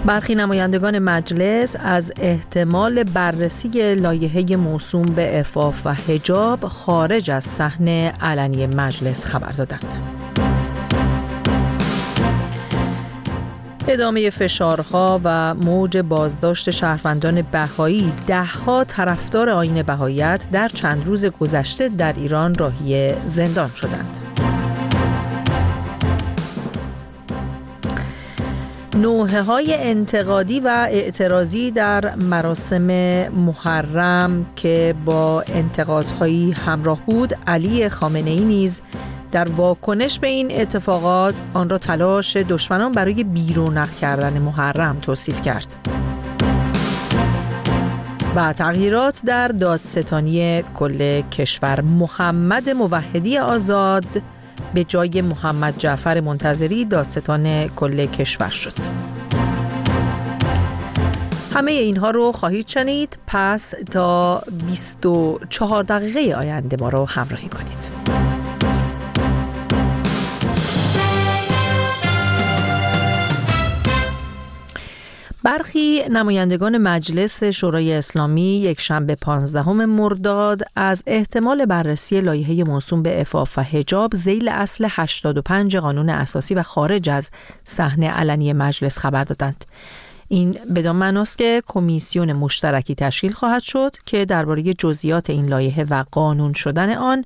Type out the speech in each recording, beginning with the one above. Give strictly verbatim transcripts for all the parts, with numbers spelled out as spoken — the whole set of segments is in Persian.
برخی نمایندگان مجلس از احتمال بررسی لایحه موسوم به عفاف و حجاب خارج از صحن علنی مجلس خبر دادند. ادامه فشارها و موج بازداشت شهروندان بهایی، ده‌ها طرفدار آیین بهاییت در چند روز گذشته در ایران راهی زندان شدند. نوحه‌های انتقادی و اعتراضی در مراسم محرم که با انتقادهایی همراه بود، علی خامنه‌ای نیز در واکنش به این اتفاقات آن را تلاش دشمنان برای بیرونق کردن محرم توصیف کرد. و تغییرات در دادستانی کل کشور، محمد موحدی آزاد به جای محمد جعفر منتظری دادستان کل کشور شد. همه اینها رو خواهید شنید، پس تا بیست و چهار دقیقه آینده ما رو همراهی کنید. برخی نمایندگان مجلس شورای اسلامی یکشنبه پانزدهم مرداد از احتمال بررسی لایحه موسوم به عفاف و حجاب ذیل اصل هشتاد و پنج قانون اساسی و خارج از صحن علنی مجلس خبر دادند. این بدان معناست که کمیسیون مشترکی تشکیل خواهد شد که درباره جزئیات این لایحه و قانون شدن آن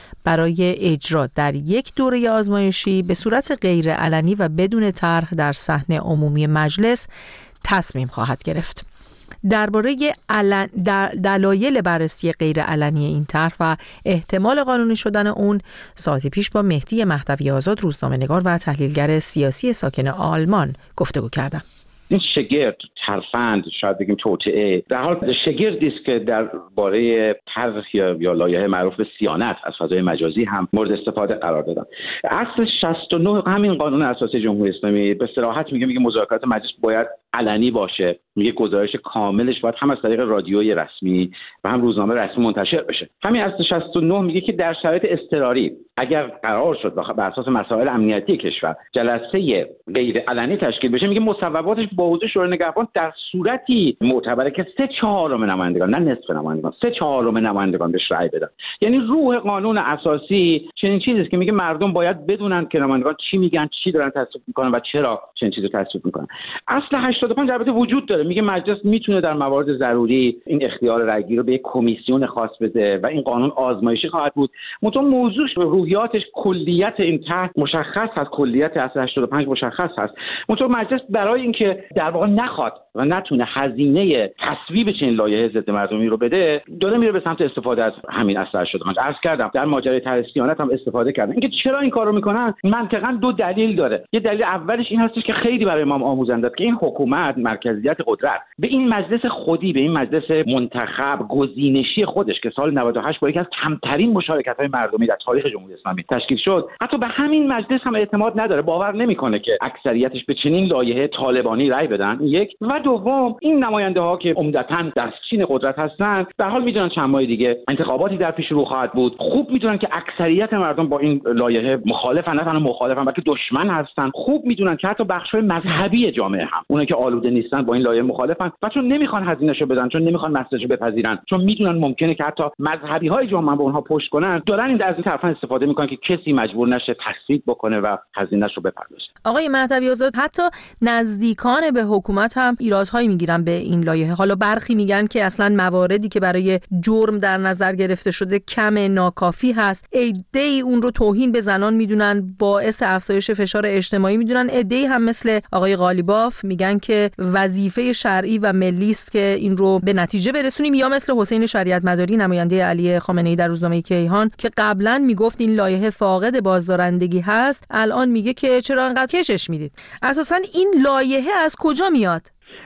برای اجرا در یک دوره آزمایشی به صورت غیر علنی و بدون طرح در صحن عمومی مجلس تصمیم خواهد گرفت. درباره علن... در... دلایل بررسی غیر علنی این طرح و احتمال قانونی شدن اون ساعتی پیش با مهدی مهدوی آزاد، روزنامه‌نگار و تحلیلگر سیاسی ساکن آلمان گفتگو کردم. این شگرد، ترفند، شاید بگیم توطئه، در حال شگردی است که درباره طرح یا, یا لایحه معروف به صیانت از فضای مجازی هم مورد استفاده قرار دادن. اصل شصت و نه همین قانون اساسی جمهوری اسلامی به صراحت میگه میگه مذاکرات مجلس باید علنی باشه، میگه گزارش کاملش باید هم از طریق رادیوی رسمی و هم روزنامه رسمی منتشر بشه. همین اصل شصت و نه میگه که در شرایط اضطراری اگر قرار شد بر اساس مسائل امنیتی کشور جلسه غیر علنی تشکیل بشه، میگه مصوباتش با حضور شورای نگهبان در صورتی معتبره که سه چهارم نمایندگان، نه نصف نمایندگان، سه چهارم نمایندگان بهش رأی بدن. یعنی روح قانون اساسی چنین چیزی است که میگه مردم باید بدونن که نمایندگان چی میگن، چی دارن تصویب میکنن و چرا چنین چیزی رو تصویب میکنن. اصل هشتاد و پنج البته وجود داره، میگه مجلس میتونه در موارد ضروری این اختیار رأیگیری رو به یک کمیسیون خاص بده و این قانون آزمایشی خواهد بود. متأ موضوع روحیاتش، کلیت این طرح مشخص هست، کلیت اصل هشتاد و پنج مشخص هست. متأ مجلس برای اینکه در واقع نخواد و نتونه هزینه تصویب چنین لایحه ضد مردمی رو بده، داره میره به سمت استفاده از همین اصل هشتاد و پنج. عرض کردم در ماجرای طرح صیانت هم استفاده کردن. اینکه چرا این کارو میکنن منطقاً دو دلیل داره. یه دلیل اولش این هستش که خیلی برای ما آموزنده است که این حکومت مرکزیت قدرت به این مجلس خودی، به این مجلس منتخب گزینشی خودش که سال نود و هشت با یکی از کمترین مشارکت‌های مردمی در تاریخ جمهوری اسلامی تشکیل شد، حتی به همین مجلس هم اعتماد نداره، باور نمیکنه که اکثریتش به چنین لایحه طالبانی رأی بدن. یک و دوم، این نماینده‌ها که عمدتاً در چین قدرت هستند در حال میدونن چند ماه دیگه انتخاباتی در پیش رو خواهد بود. خوب میدونن که اکثریت مردم با این لایحه مخالفن، نه تنها مخالفن بلکه دشمن هستن. خوب میدونن که حتی بخش‌های مذهبی جامعه هم اونایی که آلوده نیستن با این لایحه مخالفن و چون نمیخوان هزینه‌شو بدن، چون نمیخوان مسئله‌شو بپذیرن، چون میدونن ممکنه که حتی مذهبی‌های جامعه به اونها پشت کنن، دارن این از این طرفا استفاده میکنن که کسی مجبور نشه تصویب بکنه و هزینه‌شو بپردازه. آقای مهدوی آزاد، حتی نزدیکان به حکومت هم ایرادهایی میگیرن به این لایحه. حالا برخی میگن که اصلا مواردی که برای جرم در نظر گرفته شده کم، ناکافی هست. عده‌ای اون رو توهین به زنان میدونن، باعث افزایش فشار اجتماعی میدونن. عده‌ای هم مثل آقای قالیباف میگن که وظیفه شرعی و ملی است که این رو به نتیجه برسونیم، یا مثل حسین شریعت مداری نماینده علی خامنه‌ای در روزنامه کیهان که قبلا میگفت این لایحه فاقد بازدارندگی هست، الان میگه که چرا انقدر کشش میدید. اساسا این لایحه از کجا میاد؟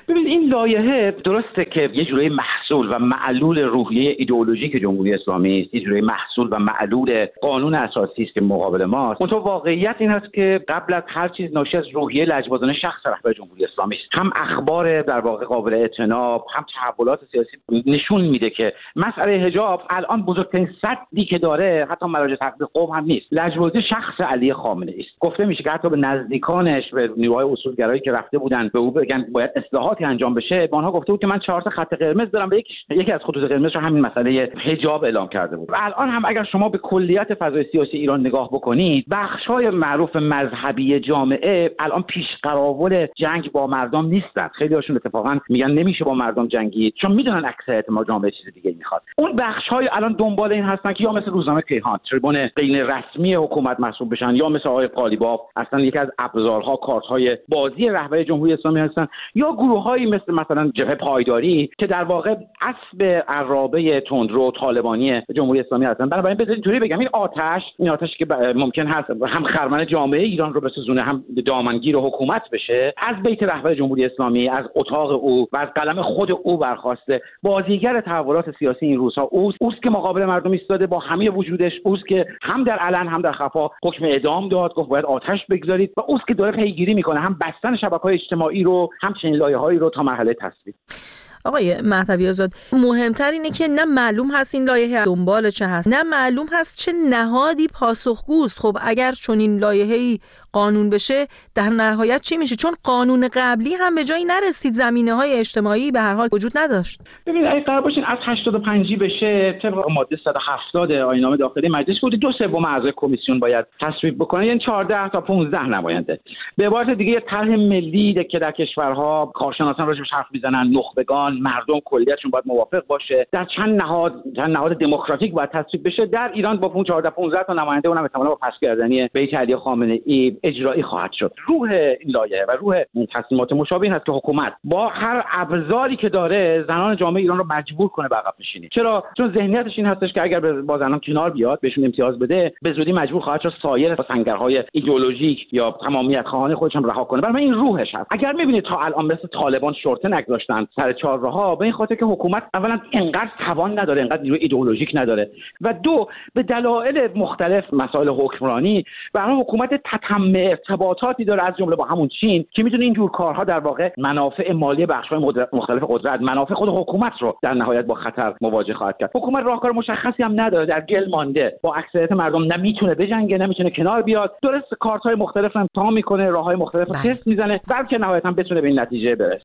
ببینید این لایحه درسته که یه جوری محصول و معلول روحیه ایدئولوژیک جمهوری اسلامی است، یه جوری محصول و معلول قانون اساسی است که مقابل ماست. منتها واقعیت این است که قبل از هر چیز ناشی از روحیه لجبازانه شخص رهبر جمهوری اسلامی است. هم اخبار در واقع قابل اعتنا، هم تحولات سیاسی نشون میده که مسئله حجاب الان بزرگترین سدی که داره حتی مراجع تحقیق قوم هم نیست، لجبازی شخص علی خامنه ای است. گفته میشه که حتی به نزدیکانش، به نیروهای اصولگرایی که رفته بودن به او بگن باید اصلاحاتی انجام بشه، به آنها گفته بود که من چهار تا خط قرمز دارم، به یک یکی از خطوط قرمز رو همین مسئله حجاب اعلام کرده بود. و الان هم اگر شما به کلیت فضای سیاسی ایران نگاه بکنید، بخش‌های معروف مذهبی جامعه الان پیش قراول جنگ با مردم نیستن. خیلی هاشون اتفاقا میگن نمیشه با مردم جنگید، چون میدونن اکثریت ما جامعه چیز دیگه میخواد. اون بخش‌های الان دنبال این هستن که یا مثل روزنامه کیهان تریبون غیر رسمی حکومت محسوب بشن، یا مثل آقای قالیباف اصلا یکی از ابزارها کارت‌های بازی رهبر جمهوری اسلامی هستن، یا گروه‌هایی مثل مثلا جبهه پایداری که در واقع اسب عرابه تندرو طالبانی جمهوری اسلامی هستن. بنابراین بذارید اینطوری بگم، این آتش این آتشی که ممکن هست هم خرمن جامعه ایران رو بسوزونه، هم دامنگیر حکومت بشه، از بیت رهبر جمهوری اسلامی، از اتاق او و از قلم خود او برخواسته. بازیگر تحولات سیاسی این روزها اوست اوست که مقابل مردم ایستاده با همه وجودش، اوست که هم در علن هم در خفا حکم اعدام داد، گفت باید آتش بگذارید، و اوست که داره پیگیری میکنه هم بستن شبکه‌های اجتماعی رو، هم چنین لایه‌هایی رو تا مرحله تصویب. آقای مهدوی آزاد، مهمتر اینه که نه معلوم هست این لایحه دنبال چه هست، نه معلوم هست چه نهادی پاسخگوست. خب اگر چنین لایحه‌ای قانون بشه در نهایت چی میشه؟ چون قانون قبلی هم به جایی نرسید، زمینه‌های اجتماعی به هر حال وجود نداشت. ببینید اگه قرار باشین از هشتاد و پنج بشه، طبق ماده صد و هفتاد آیین‌نامه داخلی مجلس بود دو سوم اعضای کمیسیون باید تصویب بکنن، یعنی چهارده تا پانزده نماینده. به عبارت دیگه یه طرح ملی که در کشورها کارشناسان راجعش حرف میزنن، نخبگان، مردم کلیتشون باید موافق باشه، در چند نهاد چند نهاد دموکراتیک باید تصویب بشه. در ایران با اون چهارده پانزده تا نماینده اونم احتمالاً با پس‌گردنی بیت علی خامنه ای اجرایی خواهد شد. روح این لایحه و روح این تصمیمات مشابه این هست که حکومت با هر ابزاری که داره زنان جامعه ایران رو مجبور کنه به عقب نشینی. چرا؟ چون ذهنیتش این هستش که اگر با زنان کنار بیاد، بهشون امتیاز بده، به زودی مجبور خواهد شد سایر سنگرهای ایدئولوژیک یا تمامیت خواهان خودش هم رها کنه. برای این روحش هست. اگر میبینید تا الان مثل طالبان شورته نگذاشتن سر چهارراها، به این خاطر که حکومت اولا اینقدر توان نداره، اینقدر نیروی ایدئولوژیک نداره، و دو به دلایل مختلف مسائل حکمرانی برای حکومت تتم ارتباطاتی داره، از جمله با همون چین که میتونه این جور کارها در واقع منافع مالی بخش‌های مختلف قدرت، منافع خود حکومت رو در نهایت با خطر مواجه خواهد کرد. حکومت راهکار مشخصی هم نداره، در گل مانده، با اکثریت مردم نمیتونه بجنگه، نمیتونه کنار بیاد، درست کارت‌های مختلف هم امتحان میکنه، راه‌های مختلف رو تست میزنه، بلکه نهایتاً بتونه به این نتیجه برسه.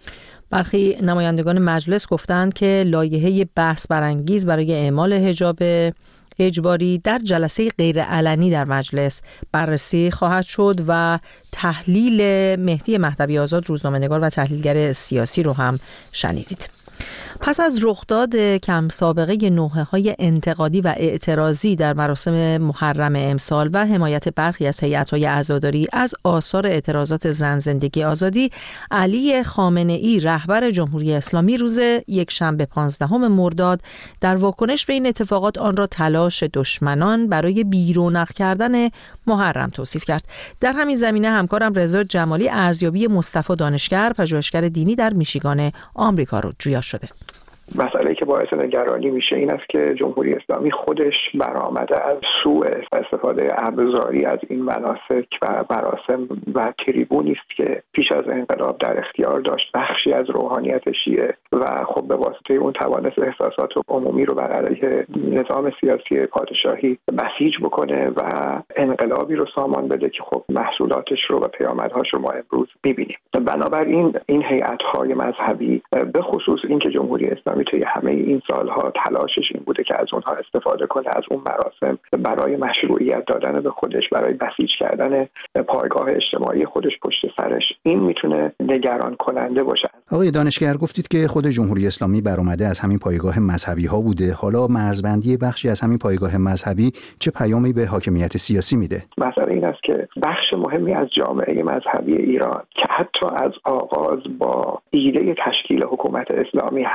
برخی نمایندگان مجلس گفتند که لایحه بحث برانگیز برای اعمال حجاب اجباری در جلسه غیر علنی در مجلس بررسی خواهد شد و تحلیل مهدی مهدوی آزاد، روزنامه‌نگار و تحلیلگر سیاسی رو هم شنیدید. پس از رخداد کم سابقه نوحه‌های انتقادی و اعتراضی در مراسم محرم امسال و حمایت برخی از هیئت‌های عزاداری از آثار اعتراضات زن زندگی آزادی، علی خامنه‌ای رهبر جمهوری اسلامی روز یکشنبه پانزدهم مرداد در واکنش به این اتفاقات آن را تلاش دشمنان برای بیرونق کردن محرم توصیف کرد. در همین زمینه همکارم رضا جمالی ارزیابی مصطفی دانشگر، پژوهشگر دینی در میشیگان آمریکا رو جویا شده. مسئله که باعث نگرانی میشه این است که جمهوری اسلامی خودش برآمده از سوء استفاده ابزاری از این مناسک و مراسم و تریبونی است که پیش از انقلاب در اختیار داشت بخشی از روحانیت شیعه، و خب به واسطه اون توانست احساسات عمومی رو بر علیه نظام سیاسی پادشاهی بسیج بکنه و انقلابی رو سامان بده که خب محصولاتش رو و پیامدهاش رو ما امروز میبینیم. بنابراین این هیئت‌های مذهبی به خصوص اینکه جمهوری اسلامی توی همه این سالها تلاشش این بوده که از اونها استفاده کنه، از اون مراسم برای مشروعیت دادن به خودش، برای بسیج کردن پایگاه اجتماعی خودش پشت سرش، این میتونه نگران کننده باشه. آقای دانشگر، گفتید که خود جمهوری اسلامی برآمده از همین پایگاه مذهبی ها بوده. حالا مرزبندی بخشی از همین پایگاه مذهبی چه پیامی به حاکمیت سیاسی میده؟ مسئله این است که بخش مهمی از جامعه مذهبی ایران که حتی از آغاز با ایده تشکیل حکومت اسلامی همدل و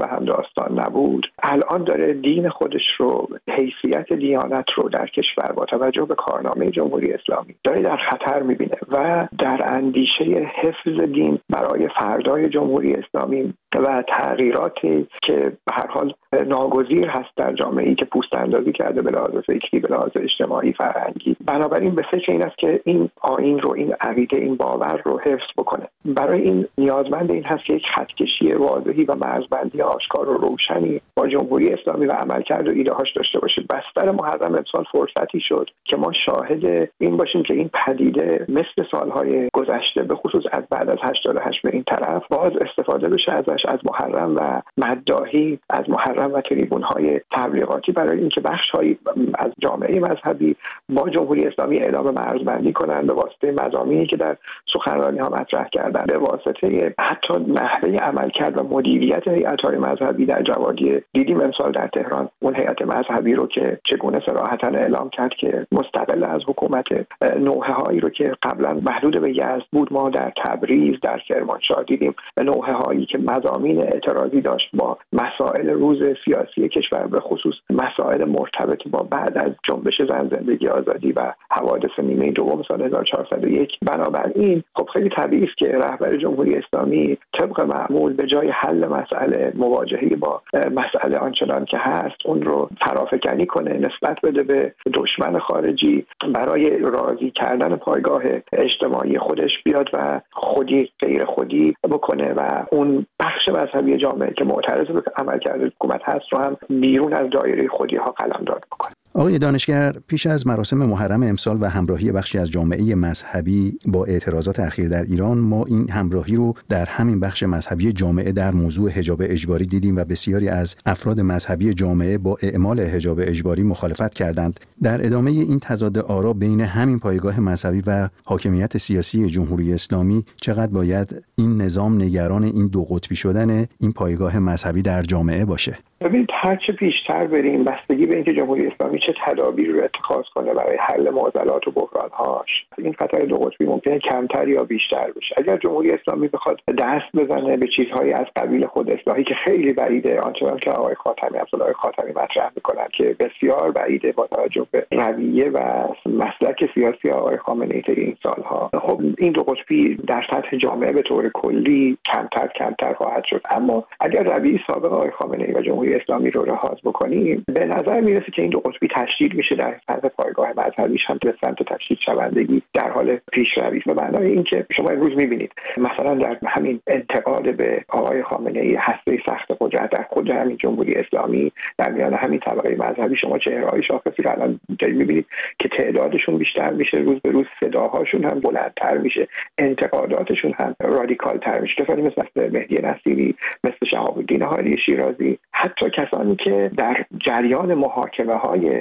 و هم داستان نبود، الان داره دین خودش رو، حیثیت دیانت رو در کشور با توجه به کارنامه جمهوری اسلامی داره در خطر میبینه و در اندیشه حفظ دین برای فردای جمهوری اسلامی و تغییراتی که به هر حال ناگزیر هست در جامعه‌ای که پوست اندازی کرده به لحاظ فکری، به لحاظ اجتماعی، فرهنگی، بنابراین به فکر این است که این آیین رو، این عقیده، این باور رو حفظ بکنه. برای این نیازمند این هست که یک خطکشی واضحی و مرزبندی آشکار و روشنی با جمهوری اسلامی و عملکرد و ایده‌هاش داشته باشه. بستر محرم امسال فرصتی شد که ما شاهد این باشیم که این پدیده مثل سالهای گذشته به خصوص از بعد از هشتاد و هشت به این طرف باز استفاده بشه ازش، از محرم و مداحی، از محرم و تریبون‌های تبلیغاتی برای اینکه بخش‌هایی از جامعه مذهبی با جمهوری اسلامی اعلام مرزبندی کنند به واسطه مضامینی که در سخنرانی‌ها مطرح کردن، به واسطه حتی نحوه عملکرد و مدیریت هیئت‌های مذهبی در جوادی. دیدیم امسال در تهران اون هیئت مذهبی رو که چگونه صراحتاً اعلام کرد که مستقل از حکومت، نوحه‌هایی رو که قبلا محدود به یزد بود ما در تبریز، در کرمانشاه دیدیم، نوحه‌هایی که مضامین اعتراضی داشت با مسائل روز سیاسی کشور، به خصوص مسائل مرتبط با بعد از جنبش زن، زندگی، آزادی و حوادث نیمه دوم سال هزار و چهارصد و یک. بنابراین خب خیلی طبیعی است که رهبر جمهوری اسلامی طبق معمول به جای حل مسئله، مواجهه با مسئله آنچنان که هست، اون رو فرافکنی کنه، نسبت بده به دشمن خارجی، برای راضی کردن پایگاه اجتماعی خودش بیاد و خودی غیر خودی بکنه و اون بخش مذهبی جامعه که معترض به عملکرد حکومت هست رو هم بیرون از دایره خودی ها قلمداد بکنه. آقای دانشگر، پیش از مراسم محرم امسال و همراهی بخشی از جامعه مذهبی با اعتراضات اخیر در ایران، ما این همراهی رو در همین بخش مذهبی جامعه در موضوع حجاب اجباری دیدیم و بسیاری از افراد مذهبی جامعه با اعمال حجاب اجباری مخالفت کردند. در ادامه این تضاد آرا بین همین پایگاه مذهبی و حاکمیت سیاسی جمهوری اسلامی، چقدر باید این نظام نگران این دو قطبی شدن این پایگاه مذهبی در جامعه باشه؟ ببینید، هرچه پیشتر بریم بستگی به اینکه جمهوری اسلامی چه تدابیری رو اتخاذ کنه برای حل معضلات و بحران‌هاش، این خطر دو قطبی ممکنه کمتر یا بیشتر بشه. اگر جمهوری اسلامی بخواد دست بزنه به چیزهایی از قبیل خود اصلاحی که خیلی بعیده، آنچنان که آقای خاتمی، عبدالله خاتمی مطرح میکنن که بسیار بعیده با توجه به رویه و مسلک سیاسی آقای خامنه‌ای طی این سالها، خب این دو قطبی در سطح جامعه به طور کلی کمتر کمتر خواهد شد. اما اگر رویه سابق آقای خامنه‌ای و جمهوری اسلامی رو رهاز بکنیم، به نظر میرسه که این دو قطبی تشدید میشه در سطح پایگاه مذهبیش هم به سمت تشدید شوندگی در حال پیشروی است. به معنای اینکه شما امروز میبینید مثلا در همین انتقاد به آقای خامنه‌ای، هسته سخت قدرت در خود همین جمهوری اسلامی، در میان همین طبقه مذهبی شما چهره‌های شاخصی رو الان میبینید که تعدادشون بیشتر میشه، روز به روز صداهاشون هم بلندتر میشه، انتقاداتشون هم رادیکال‌تر میشه. کسانی مثل مهدی نصیری، مثل شهاب الدین حالی شیرازی، حتی کسانی که در جریان محاکمه‌های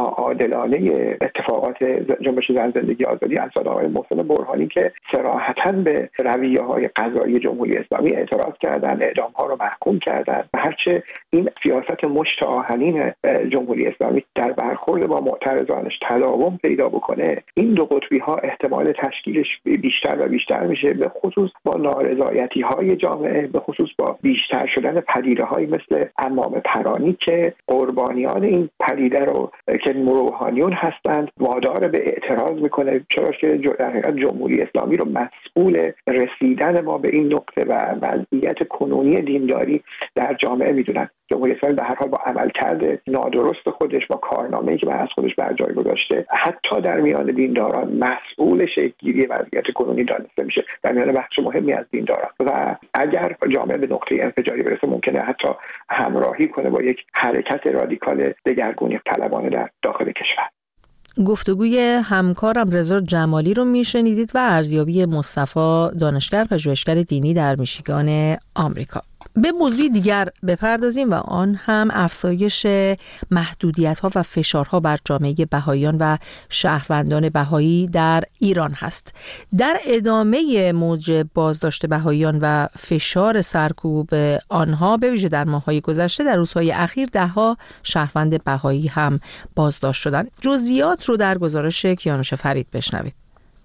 ناعادلانه اتفاقات جنبش زن، زندگی، آزادی امثال آقای محسن برهانی که صراحتاً به رویه‌های قضایی جمهوری اسلامی اعتراض کردند، اعدام‌ها رو محکوم کردند. هرچه این سیاست مشت آهنین جمهوری اسلامی در برخورد با معترضانش تداوم پیدا بکنه، این دو قطبی‌ها احتمال تشکیلش بیشتر و بیشتر میشه، به خصوص با نارضایتی‌های جامعه، به خصوص با بیشتر شدن پدیده‌هایی مثل امام پرانی که قربانیان این پدیده رو که روحانیون هستند وادار به اعتراض میکنه، چرا که در حقیقت جمهوری اسلامی رو مسئول رسیدن ما به این نقطه و وضعیت کنونی دینداری در جامعه میدونن. جمهوری اسلامی به هر حال با عملکرد نادرست خودش، با کارنامه‌ای که از خودش بر جای گذاشته، حتی در میان دینداران مسئول شکل‌گیری وضعیت کنونی دانسته میشه، در میان بخش مهمی از دینداران. و اگر جامعه به نقطه انفجاری برسه، ممکنه حتی همراهی کنه با یک حرکت رادیکال دگرگونی طلبانه در داخل کشور. گفتگوی همکارم رضا جمالی رو میشنیدید و ارزیابی مصطفی دانشگر پژوهشگر دینی در میشیگان آمریکا. به موضوع دیگر بپردازیم و آن هم افزایش محدودیت‌ها و فشارها بر جامعه بهائیان و شهروندان بهایی در ایران هست. در ادامه موج بازداشت بهائیان و فشار سرکوب آنها به ویژه در ماه‌های گذشته، در روزهای اخیر ده‌ها شهروند بهایی هم بازداشت شدند. جزئیات رو در گزارش کیانوش فرید بشنوید.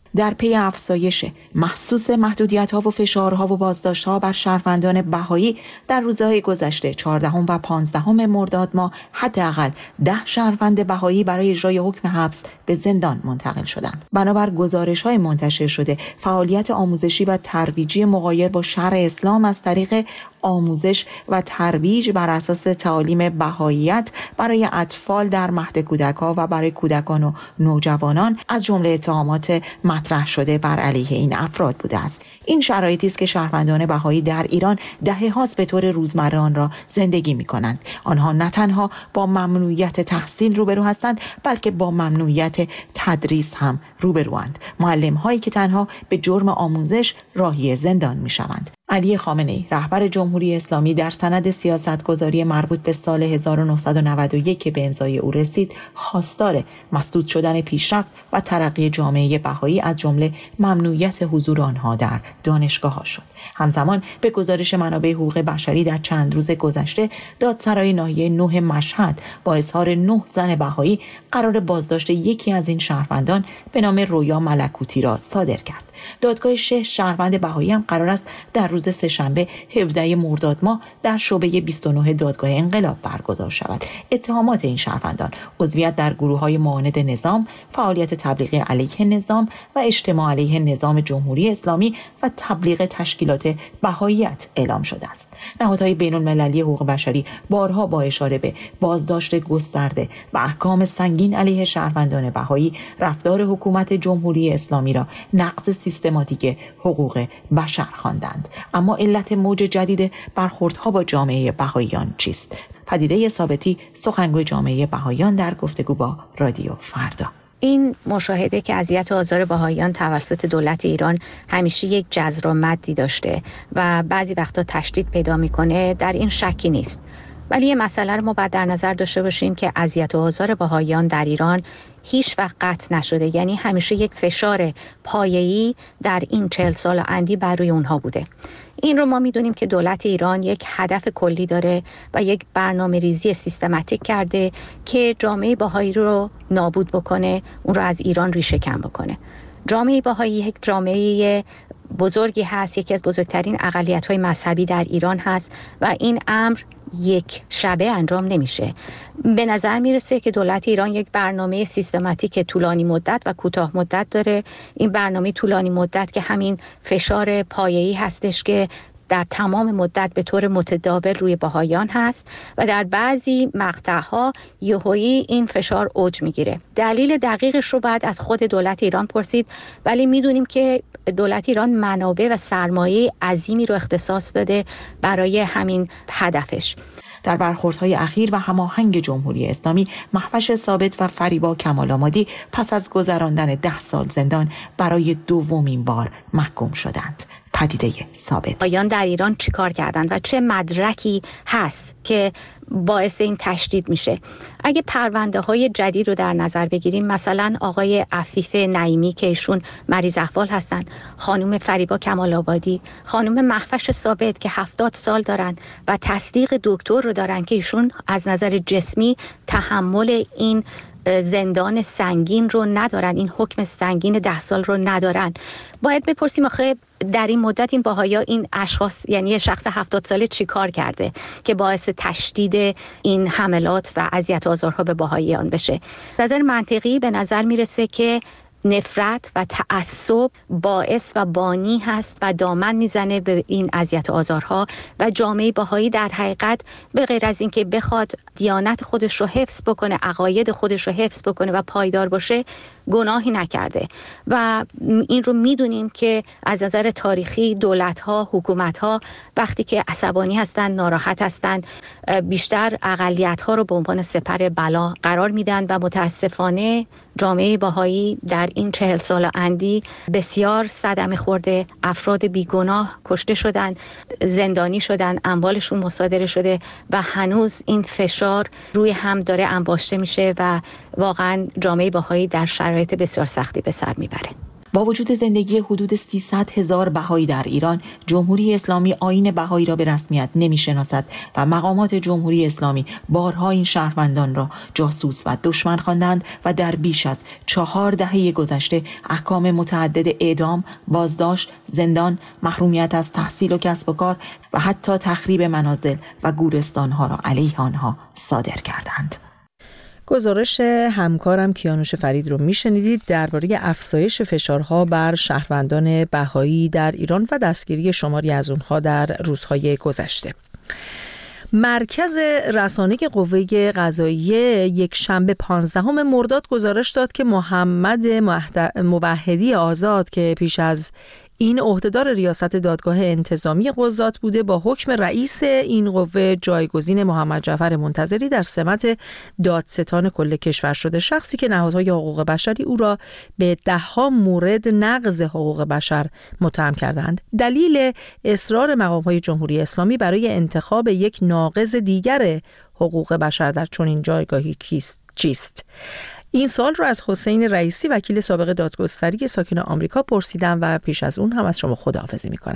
در پی افزایش محسوس محدودیت‌ها و فشارها و بازداشت‌ها بر شهروندان بهایی در روزهای گذشته چهاردهم و پانزدهم مرداد ماه حداقل ده شهروند بهایی برای اجرای حکم حبس به زندان منتقل شدند. بنابر گزارش‌های منتشر شده، فعالیت آموزشی و ترویجی مغایر با شرع اسلام از طریق آموزش و ترویج بر اساس تعالیم بهاییت برای اطفال در مهد کودک‌ها و برای کودکان و نوجوانان از جمله اتهامات مطرح شده بر علیه این افراد بوده است. این شرایطی است که شهروندان بهایی در ایران دهه‌هاست به طور روزمره آن را زندگی می‌کنند. آنها نه تنها با ممنوعیت تحصیل روبرو هستند، بلکه با ممنوعیت تدریس هم روبروند. معلم‌هایی که تنها به جرم آموزش راهی زندان می‌شوند. علی خامنه‌ای رهبر جمهوری اسلامی در سند سیاستگذاری مربوط به سال هزار و نهصد و نود و یک که به امضای او رسید، خواستار مسدود شدن پیشرفت و ترقی جامعه بهایی از جمله ممنوعیت حضور آنها در دانشگاه‌ها شد. همزمان به گزارش منابع حقوق بشری در چند روز گذشته، دادسرای ناحیه نه مشهد با اظهار نه زن بهایی قرار بازداشت یکی از این شهروندان به نام رویا ملکوتی را صادر کرد. دادگاه شش شهروند بهایی هم قرار است در روز سه‌شنبه هفدهم مرداد ماه در شعبه بیست و نه دادگاه انقلاب برگزار شود. اتهامات این شهروندان عضویت در گروه‌های معاند نظام، فعالیت تبلیغ علیه نظام و اجتماع علیه نظام جمهوری اسلامی و تبلیغ تشکیلات بهاییت اعلام شده است. نهادهای بین‌المللی حقوق بشری بارها با اشاره به بازداشت گسترده و احکام سنگین علیه شهروندان بهایی، رفتار حکومت جمهوری اسلامی را نقض سیستماتیک حقوق بشر خواندند. اما علت موج جدید برخوردها با جامعه بهاییان چیست؟ پدیده ثابتی، سخنگوی جامعه بهاییان در گفتگو با رادیو فردا. این مشاهده که اذیت و آزار بهاییان توسط دولت ایران همیشه یک جذر و مدی داشته و بعضی وقتا تشدید پیدا میکنه، در این شکی نیست. ولی یه مسئله رو ما باید در نظر داشته باشیم که اذیت و آزار بهاییان در ایران هیچ وقت قطع نشده، یعنی همیشه یک فشار پایه‌ای در این چهل سال اندی بر روی اونها بوده. این رو ما میدونیم که دولت ایران یک هدف کلی داره و یک برنامه ریزی سیستماتیک کرده که جامعه بهایی رو نابود بکنه، اون رو از ایران ریشه کن بکنه. جامعه بهایی یک جامعه بزرگی هست، یکی از بزرگترین اقلیت‌های مذهبی در ایران هست و این امر یک شبه انجام نمیشه. به نظر میرسه که دولت ایران یک برنامه سیستماتیک طولانی مدت و کوتاه مدت داره. این برنامه طولانی مدت که همین فشار پایه‌ای هستش که در تمام مدت به طور متداول روی بهاییان هست و در بعضی مقطع‌ها یهویی این فشار اوج میگیره. دلیل دقیقش رو بعد از خود دولت ایران پرسید، ولی میدونیم که دولت ایران منابع و سرمایه عظیمی رو اختصاص داده برای همین هدفش. در برخوردهای اخیر و هماهنگ جمهوری اسلامی، مهوش ثابت و فریبا کمال‌آمادی پس از گذراندن ده سال زندان برای دومین بار محکوم شدند. پدیده ثابت. بهاییان در ایران چی کار کردند و چه مدرکی هست که باعث این تشدید میشه؟ اگه پرونده های جدید رو در نظر بگیریم، مثلا آقای عفیف نعیمی که ایشون مریض احوال هستند، خانم فریبا کمال‌آبادی، خانم مهوش ثابت که هفتاد سال دارن و تصدیق دکتر رو دارن که ایشون از نظر جسمی تحمل این زندان سنگین رو ندارن، این حکم سنگین ده سال رو ندارن. باید بپرسیم آخه در این مدت این بهایا، این اشخاص، یعنی شخص هفتاد ساله چی کار کرده که باعث تشدید این حملات و اذیت و آزارها به بهاییان بشه؟ نظر منطقی به نظر میرسه که نفرت و تعصب باعث و بانی هست و دامن میزنه به این اذیت و آزارها و جامعه بهایی در حقیقت به غیر از اینکه بخواد دیانت خودش رو حفظ بکنه، عقاید خودش رو حفظ بکنه و پایدار باشه، گناهی نکرده و این رو میدونیم که از نظر تاریخی دولت‌ها، حکومت‌ها وقتی که عصبانی هستند، ناراحت هستند، بیشتر اقلیت‌ها رو به عنوان سپر بلا قرار میدن و متاسفانه جامعه بهایی در این چهل سال اندی بسیار صدمه خورده. افراد بیگناه کشته شدن، زندانی شدن، اموالشون مصادره شده و هنوز این فشار روی هم داره انباشته میشه و واقعا جامعه بهایی در شرایط بسیار سختی به سر میبره. با وجود زندگی حدود سیصد هزار بهایی در ایران، جمهوری اسلامی آیین بهایی را به رسمیت نمی‌شناسد و مقامات جمهوری اسلامی بارها این شهروندان را جاسوس و دشمن خواندند و در بیش از چهار دهه گذشته احکام متعدد اعدام، بازداشت، زندان، محرومیت از تحصیل و کسب و کار و حتی تخریب منازل و گورستان‌ها را علیه آنها صادر کردند. گزارش همکارم کیانوش فرید رو میشنیدید درباره افزایش فشارها بر شهروندان بهایی در ایران و دستگیری شماری از اونها در روزهای گذشته. مرکز رسانه قوه قضاییه یک شنبه پانزدهم مرداد گزارش داد که محمد موحدی آزاد که پیش از این عهدهدار ریاست دادگاه انتظامی قضات بوده، با حکم رئیس این قوه جایگزین محمد جعفر منتظری در سمت دادستان کل کشور شده. شخصی که نهادهای حقوق بشری او را به ده‌ها مورد نقض حقوق بشر متهم کردند. دلیل اصرار مقام‌های جمهوری اسلامی برای انتخاب یک ناقض دیگر حقوق بشر در چنین جایگاهی چیست؟ این سال رو از حسین رئیسی وکیل سابق دادگستری ساکن آمریکا پرسیدم و پیش از اون هم از شما خداحافظی میکنم.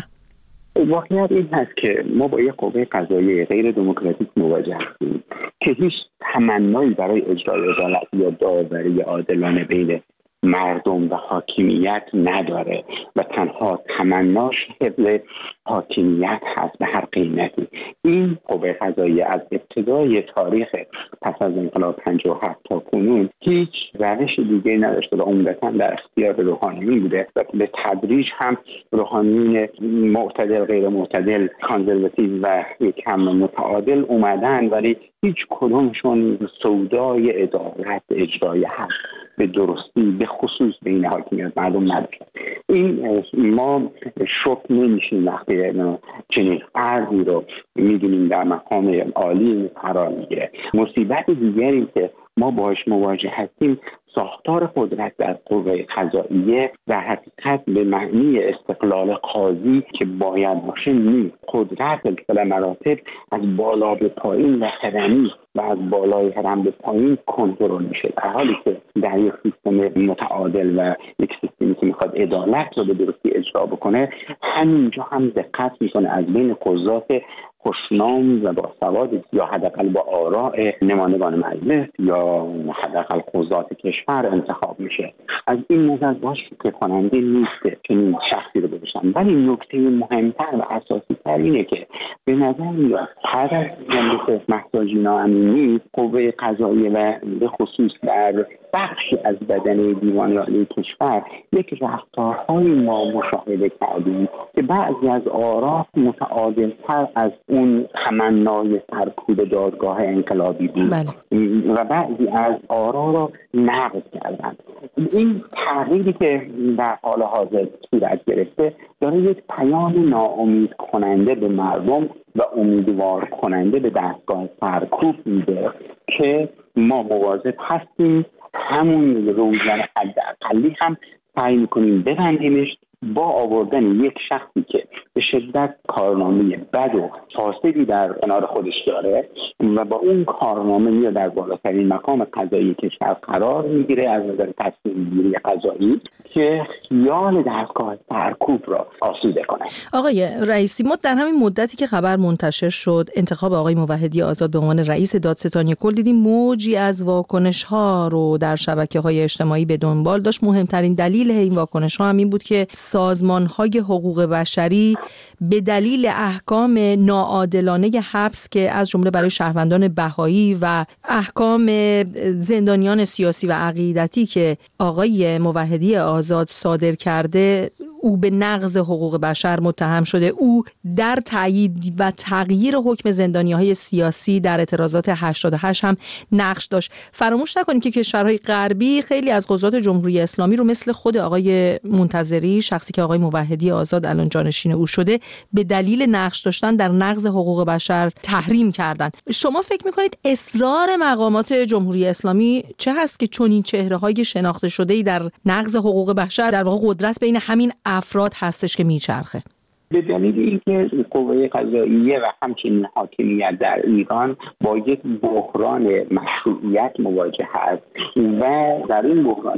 واقعیت این هست که ما با یک قوه قضاییه غیر دموکراتیک مواجه هستیم که هیچ تمنایی برای اجرای عدالت یا داوری عادلانه بین مردم و حاکمیت نداره و تنها تمناش حفظ حاکمیت هست به هر قیمتی. این قوه قضاییه از ابتدای تاریخ پس از انقلاب پنجاه و هفت تا کنون هیچ روش دیگه نداشته و عمدتاً در اختیار روحانیون بوده و به تدریج هم روحانیون معتدل، غیر معتدل، کانزرواتیو و یکم متعادل اومدن، ولی هیچ کدومشون سودای عدالت اجرای حق به درستی به خصوص بین حاکمیت مردم نداشت. این ما شوک نمیشیم وقتی چنین فردی رو میدونیم در مقام عالی قرار میگیره. مصیبت دیگری که ما باهاش مواجه هستیم ساختار قدرت در قوه قضاییه در حقیقت به معنی استقلال قاضی که باید باشه نیست. قدرت به مراتب از بالا به پایین و هرمی و از بالای هرم به پایین کنترل میشه، در حالی که در یک سیستم متعادل و یک سیستمی که میخواد عدالت رو به درستی اجرا بکنه همینجا هم دقت میکنه از بین قضات خوشنام و با سواد یا حداقل با آراء نمایندگان مجلس یا حداقل قضات کشور انتخاب میشه. از این نظر باش که کننده نیست چنین شخصی رو ببینن. ولی نکته مهمتر و اساسی تر اینه که به نظر میاد هر از جمله مهسا جینا امینی قوه قضاییه و به خصوص در بخشی از بدنه دیوان عالی کشور یک رفتارهای ما مشاهده کردیم که بعضی از آرا متعادل‌تر از اون تمنای سرکوب دادگاه انقلابی بود بله. و بعضی از آرا را نقض کردند. این تغییری که در حال حاضر صورت گرفته داره یک پیام ناامید کننده به مردم و امیدوار کننده به دستگاه سرکوب میده که ما مواظب هستیم همون روزن حداقلی هم سعی میکنیم ببندیمش با آوردن یک شخصی که به شدت کارنامه بد و فاسدی در کنار خودش داره و با اون کارنامه میاد در بالاترین مقام قضایی کشور قرار میگیره از نظر تصمیم گیری قضایی که خیال دستگاه سرکوب را آسوده کنه. آقای رئیسی، ما در همین مدتی که خبر منتشر شد انتخاب آقای موحدی آزاد به عنوان رئیس دادستانی کل دیدیم موجی از واکنش‌ها رو در شبکه‌های اجتماعی به دنبال داشت. مهمترین دلیل این واکنش‌ها هم این بود که سازمان‌های حقوق بشری به دلیل احکام ناعادلانه حبس که از جمله برای شهروندان بهایی و احکام زندانیان سیاسی و عقیدتی که آقای موحدی آزاد صادر کرده، او به نقض حقوق بشر متهم شده. او در تایید و تغییر حکم زندانی‌های سیاسی در اعتراضات هشتاد و هشت هم نقش داشت. فراموش نکنیم که کشورهای غربی خیلی از قضات جمهوری اسلامی رو مثل خود آقای منتظری، شخصی که آقای موحدی آزاد الان جانشین او شده، به دلیل نقش داشتن در نقض حقوق بشر تحریم کردن. شما فکر می‌کنید اصرار مقامات جمهوری اسلامی چه هست که چنین چهره‌های شناخته شده‌ای در نقض حقوق بشر در واقع قدرت بین همین افراد هستش که میچرخه؟ به دلیل اینکه قوه قضاییه و همچنین حاکمیت در ایران با یک بحران مشروعیت مواجه است و در این بحران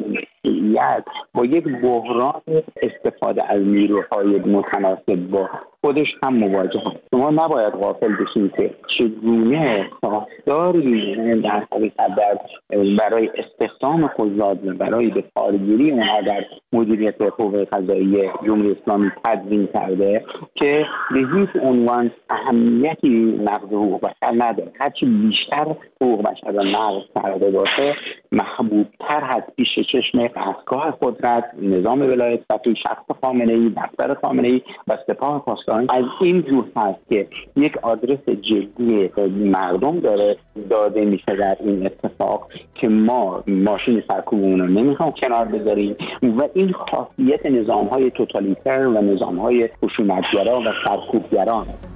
موقعیت با یک بحران استفاده از نیروهای متناسب با خودش هم مواجه هست. شما نباید غافل بشین که چگونه ساختاری در حقیقت در برای استخدام قضات و برای به کارگیری اونها در مدیریت قوه قضاییه جمهوری اسلامی تدوین کرده که به هیچ عنوان اهمیتی نقض حقوق بشر نداره. هرچی بیشتر حقوق بشر را نقض کرده باشه محبوبتر هست پیش چشم دستگاه قدرت، نظام ولایت فقیه، شخص خامنه‌ای، دفتر خامنه‌ای و سپاه پاسداران. از این جور هست که یک آدرس جدی مردم داره داده میشه در این اتفاق که ما ماشین سرکوبمون رو نمیخوام کنار بذاریم و این خاصیت نظام‌های توتالیتر و نظام‌های خشونت‌گرا و سرکوبگران